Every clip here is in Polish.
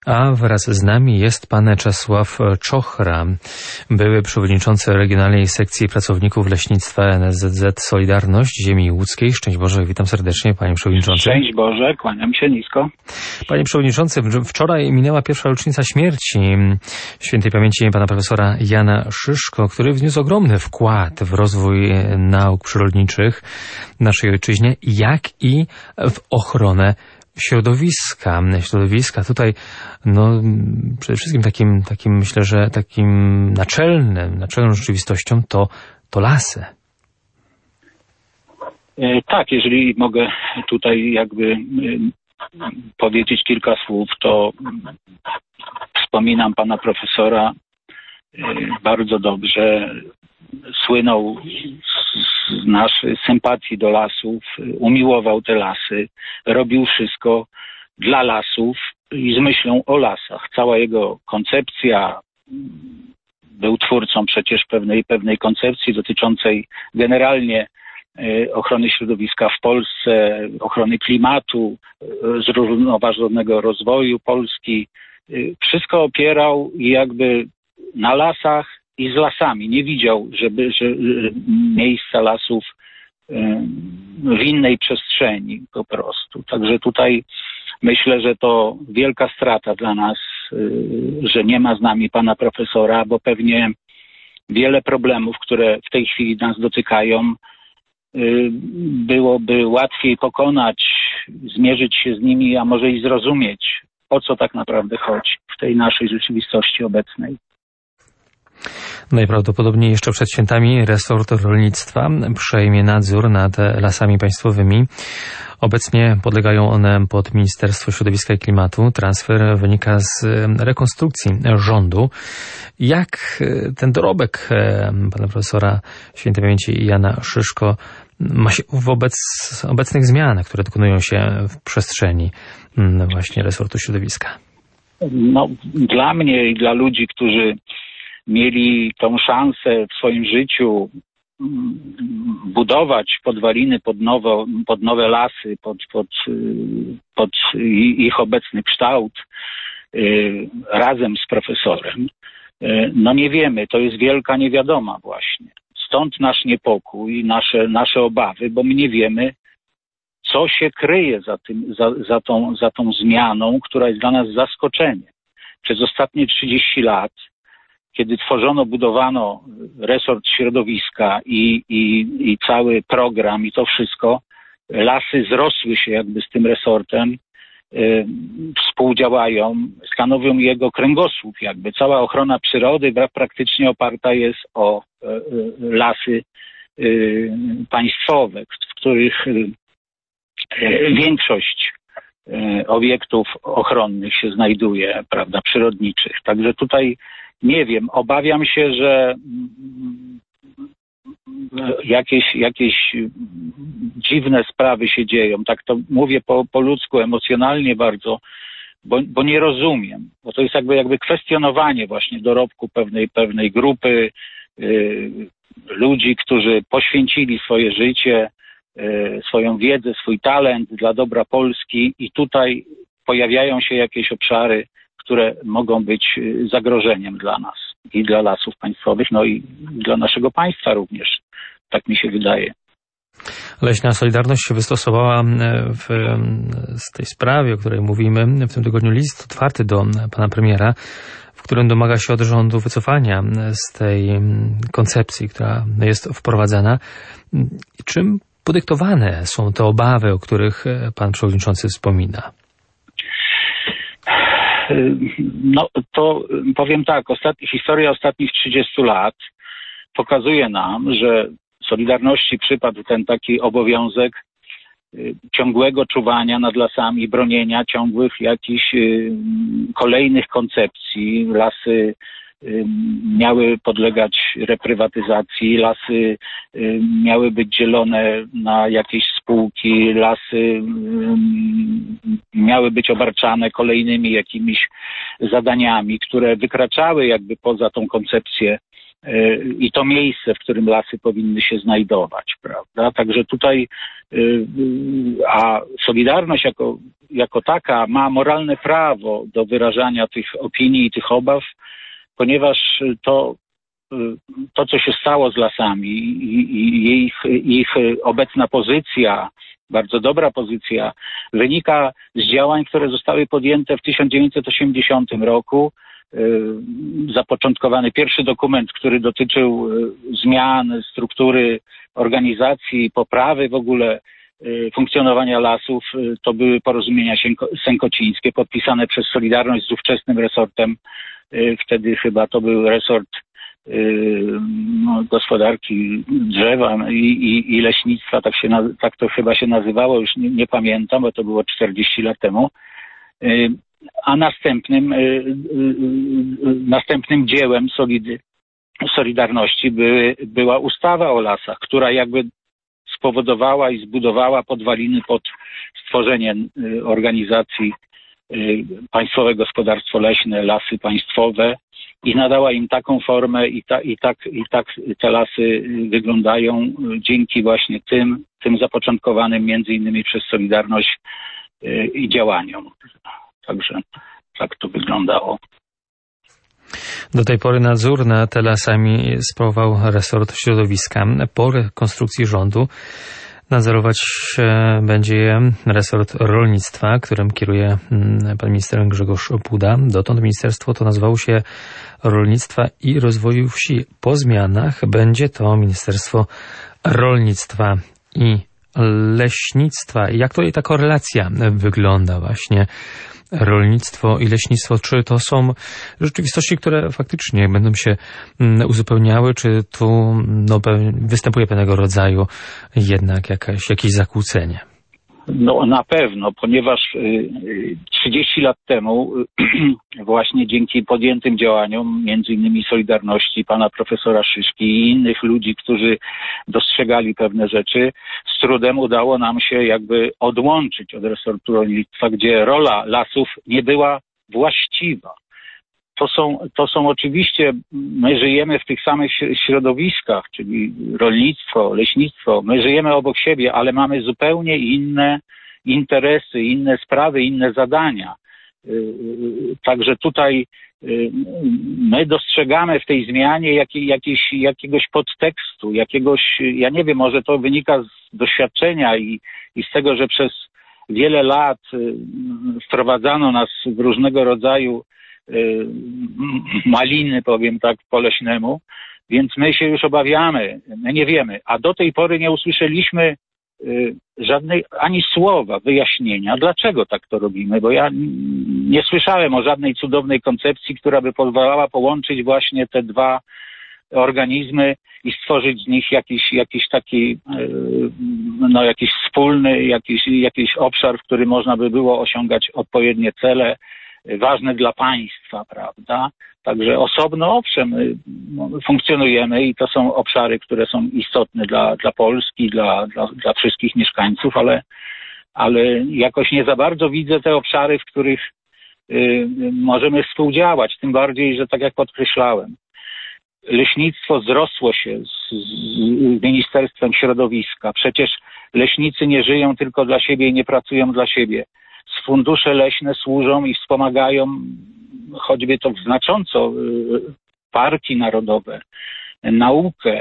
A wraz z nami jest pan Czesław Czochra, były przewodniczący Regionalnej Sekcji Pracowników Leśnictwa NSZZ Solidarność Ziemi Łódzkiej. Szczęść Boże, witam serdecznie, panie przewodniczący. Szczęść Boże, kłaniam się nisko. Panie przewodniczący, wczoraj minęła pierwsza rocznica śmierci świętej pamięci pana profesora Jana Szyszko, który wniósł ogromny wkład w rozwój nauk przyrodniczych w naszej ojczyźnie, jak i w ochronę środowiska. Tutaj przede wszystkim takim myślę, że takim naczelną rzeczywistością to lasy. Tak, jeżeli mogę tutaj powiedzieć kilka słów, to wspominam pana profesora bardzo dobrze. Słynął z naszej sympatii do lasów, umiłował te lasy, robił wszystko dla lasów i z myślą o lasach. Cała jego koncepcja, był twórcą przecież pewnej koncepcji dotyczącej generalnie ochrony środowiska w Polsce, ochrony klimatu, zrównoważonego rozwoju Polski. Wszystko opierał na lasach i z lasami. Nie widział, że miejsca lasów w innej przestrzeni po prostu. Także tutaj myślę, że to wielka strata dla nas, że nie ma z nami pana profesora, bo pewnie wiele problemów, które w tej chwili nas dotykają, byłoby łatwiej pokonać, zmierzyć się z nimi, a może i zrozumieć, o co tak naprawdę chodzi w tej naszej rzeczywistości obecnej. Najprawdopodobniej jeszcze przed świętami resort rolnictwa przejmie nadzór nad lasami państwowymi. Obecnie podlegają one pod Ministerstwo Środowiska i Klimatu. Transfer wynika z rekonstrukcji rządu. Jak ten dorobek pana profesora świętej pamięci Jana Szyszko ma się wobec obecnych zmian, które dokonują się w przestrzeni właśnie resortu środowiska? Dla mnie i dla ludzi, którzy mieli tą szansę w swoim życiu budować podwaliny pod nowe lasy, pod ich obecny kształt razem z profesorem. Nie wiemy, to jest wielka niewiadoma właśnie. Stąd nasz niepokój i nasze obawy, bo my nie wiemy, co się kryje za tą zmianą, która jest dla nas zaskoczeniem. Przez ostatnie 30 lat, kiedy budowano resort środowiska i cały program i to wszystko, lasy zrosły się z tym resortem, współdziałają, stanowią jego kręgosłup Cała ochrona przyrody praktycznie oparta jest o lasy państwowe, w których większość obiektów ochronnych się znajduje, przyrodniczych. Także tutaj nie wiem, obawiam się, że jakieś dziwne sprawy się dzieją. Tak to mówię po ludzku, emocjonalnie bardzo, bo nie rozumiem. Bo to jest jakby kwestionowanie właśnie dorobku pewnej grupy ludzi, którzy poświęcili swoje życie, swoją wiedzę, swój talent dla dobra Polski i tutaj pojawiają się jakieś obszary, które mogą być zagrożeniem dla nas i dla lasów państwowych, i dla naszego państwa również. Tak mi się wydaje. Leśna Solidarność się wystosowała z tej sprawie, o której mówimy w tym tygodniu, list otwarty do pana premiera, w którym domaga się od rządu wycofania z tej koncepcji, która jest wprowadzana. Czym podyktowane są te obawy, o których pan przewodniczący wspomina? To powiem tak, historia ostatnich 30 lat pokazuje nam, że Solidarności przypadł ten taki obowiązek ciągłego czuwania nad lasami, bronienia ciągłych jakichś kolejnych koncepcji. Lasy miały podlegać reprywatyzacji, lasy miały być dzielone na jakieś spółki, lasy miały być obarczane kolejnymi jakimiś zadaniami, które wykraczały poza tą koncepcję i to miejsce, w którym lasy powinny się znajdować, prawda? Także tutaj, a Solidarność jako taka ma moralne prawo do wyrażania tych opinii i tych obaw, ponieważ to, co się stało z lasami i ich obecna pozycja, bardzo dobra pozycja, wynika z działań, które zostały podjęte w 1980 roku. Zapoczątkowany pierwszy dokument, który dotyczył zmian struktury organizacji, poprawy w ogóle funkcjonowania lasów, to były porozumienia sękocińskie podpisane przez Solidarność z ówczesnym resortem. Wtedy chyba to był resort gospodarki drzewa i leśnictwa, tak to chyba się nazywało, już nie pamiętam, bo to było 40 lat temu. A następnym dziełem Solidarności była ustawa o lasach, która jakby spowodowała i zbudowała podwaliny pod stworzenie organizacji Państwowe Gospodarstwo Leśne, Lasy Państwowe, i nadała im taką formę i tak te lasy wyglądają dzięki właśnie tym zapoczątkowanym między innymi przez Solidarność i działaniom. Także tak to wyglądało. Do tej pory nadzór nad lasami sprawował resort środowiska. Po rekonstrukcji rządu nadzorować będzie je resort rolnictwa, którym kieruje pan minister Grzegorz Puda. Dotąd ministerstwo to nazywało się Rolnictwa i Rozwoju Wsi. Po zmianach będzie to Ministerstwo Rolnictwa i Leśnictwa. Jak tutaj ta korelacja wygląda właśnie? Rolnictwo i leśnictwo, czy to są rzeczywistości, które faktycznie będą się uzupełniały, czy tu występuje pewnego rodzaju jednak jakieś zakłócenie? No na pewno, ponieważ 30 lat temu właśnie dzięki podjętym działaniom, między innymi Solidarności, pana profesora Szyszki i innych ludzi, którzy dostrzegali pewne rzeczy, z trudem udało nam się jakby odłączyć od resortu rolnictwa, gdzie rola lasów nie była właściwa. To są oczywiście, my żyjemy w tych samych środowiskach, czyli rolnictwo, leśnictwo, my żyjemy obok siebie, ale mamy zupełnie inne interesy, inne sprawy, inne zadania. Także tutaj my dostrzegamy w tej zmianie jakiegoś podtekstu, ja nie wiem, może to wynika z doświadczenia i z tego, że przez wiele lat wprowadzano nas w różnego rodzaju maliny, powiem tak po leśnemu, więc my się już obawiamy, my nie wiemy, a do tej pory nie usłyszeliśmy żadnej ani słowa wyjaśnienia, dlaczego tak to robimy, bo ja nie słyszałem o żadnej cudownej koncepcji, która by pozwalała połączyć właśnie te dwa organizmy i stworzyć z nich jakiś taki, jakiś wspólny, jakiś obszar, w którym można by było osiągać odpowiednie cele, ważne dla państwa, prawda? Także osobno, owszem, funkcjonujemy i to są obszary, które są istotne dla Polski, dla wszystkich mieszkańców, ale jakoś nie za bardzo widzę te obszary, w których możemy współdziałać, tym bardziej, że tak jak podkreślałem, leśnictwo zrosło się z Ministerstwem Środowiska. Przecież leśnicy nie żyją tylko dla siebie i nie pracują dla siebie. Fundusze leśne służą i wspomagają choćby to znacząco parki narodowe, naukę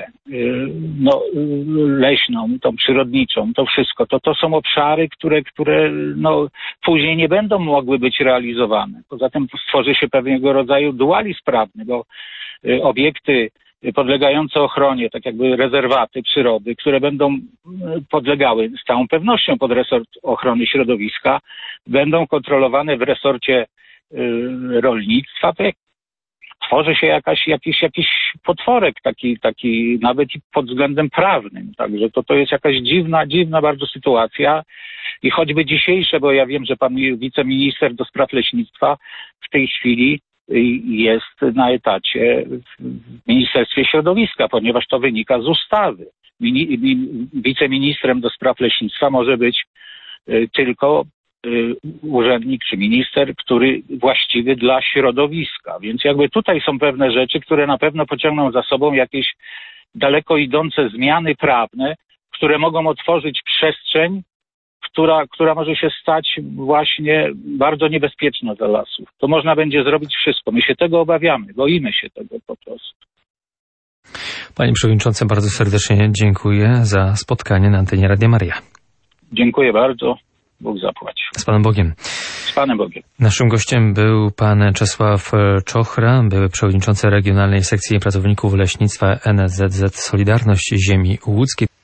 leśną, tą przyrodniczą, to wszystko. To są obszary, które później nie będą mogły być realizowane. Poza tym stworzy się pewnego rodzaju dualizm prawny, bo obiekty podlegające ochronie, tak jakby rezerwaty przyrody, które będą podlegały z całą pewnością pod resort ochrony środowiska, będą kontrolowane w resorcie rolnictwa. To tworzy się jakiś potworek, taki nawet i pod względem prawnym. Także to jest jakaś dziwna bardzo sytuacja. I choćby dzisiejsze, bo ja wiem, że pan wiceminister do spraw leśnictwa w tej chwili jest na etacie w Ministerstwie Środowiska, ponieważ to wynika z ustawy. Wiceministrem do spraw leśnictwa może być tylko urzędnik czy minister, który właściwy dla środowiska. Więc jakby tutaj są pewne rzeczy, które na pewno pociągną za sobą jakieś daleko idące zmiany prawne, które mogą otworzyć przestrzeń, która może się stać właśnie bardzo niebezpieczna dla lasów. To można będzie zrobić wszystko. My się tego obawiamy, boimy się tego po prostu. Panie Przewodniczący, bardzo serdecznie dziękuję za spotkanie na antenie Radia Maryja. Dziękuję bardzo. Bóg zapłać. Z Panem Bogiem. Z Panem Bogiem. Naszym gościem był pan Czesław Czochra, były przewodniczący Regionalnej Sekcji Pracowników Leśnictwa NSZZ Solidarność Ziemi Łódzkiej.